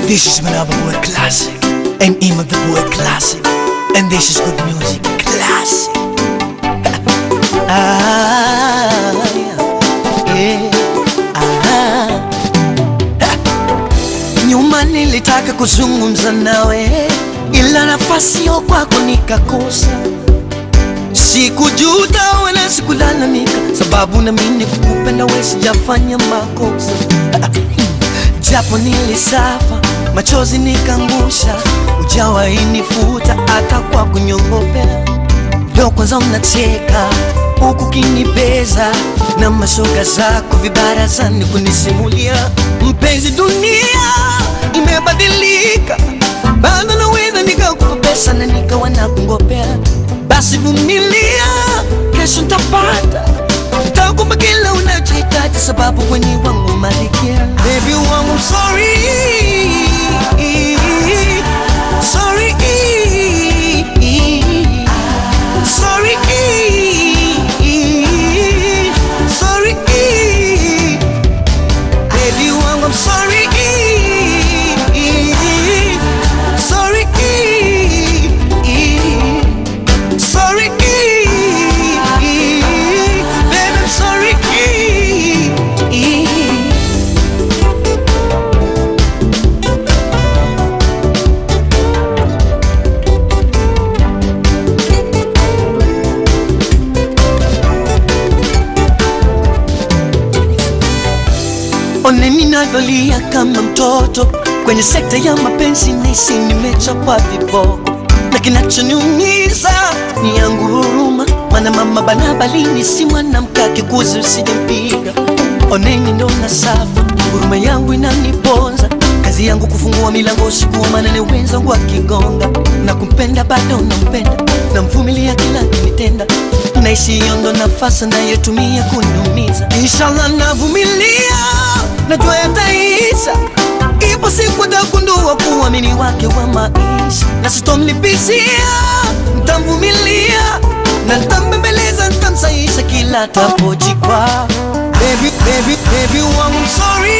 This is Manaba Boy Classic, and Ima the Boy Classic, and this is good music classic. Nyuma nilitaka kuzungumza nawe, ila nafasi yo kwako nikakosa. Sikujuta wala sikulalamika, sababu na mimi kukupenda wewe sijafanya makosa. Japo nilisafa, machozi nikangusha, hujawahi nifuta hata kwa kunyongopea. Leo kwanza mnacheka, huku kinibeza, na mashoga zako vibarazani kunisimulia. Mpenzi, dunia imebadilika, bado naweza nikakupesa na nikawa nakungopea. Basi vumilia, kesho nitapata, nitakupa kila unachohitaji, sababu kwenye wangu malikia. Baby wangu, I'm sorry, sorry, sorry, sorry. Baby wangu, I'm sorry, sorry, sorry. Baby, I'm sorry. Oneni navyolia kama mtoto kwenye sekta ya mapenzi, nisi nimechapa viboko, na kinachoniumiza ni yangu huruma, maana mama banabalini si mwanamke akikuzi usijempiga. Oneni ndo na safa, huruma yangu inaniponza, kazi yangu kufungua milango usiku manane wenzangu wakigonga. Na kumpenda bado nampenda, na mvumilia kila kinitenda, naishi yondo nafasi nayotumia kuniumiza. Inshallah navumilia, najua yataisha, ipo siku nitagundua kuamini wake wa maisha. Na sitomlipizia, nitamvumilia, na nitambembeleza, nitamsaisha kila tapojikwa. Baby wangu, I'm sorry,